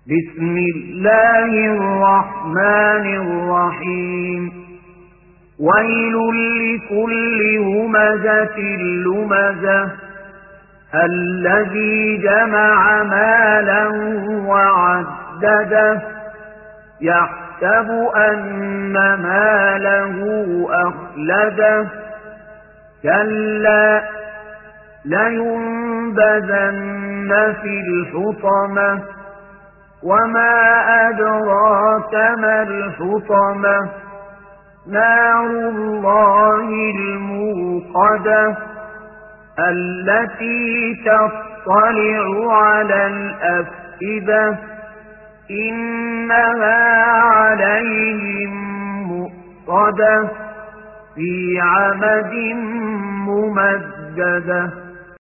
بسم الله الرحمن الرحيم ويل لكل همزة لمزة الذي جمع مالا وعدده يحسب أن ماله أخلده كلا لينبذن في الحطمة وما أدراك ما الحطمة نار الله الموقدة التي تطلع على الأفئدة إنها عليهم مؤصدة في عمد ممددة.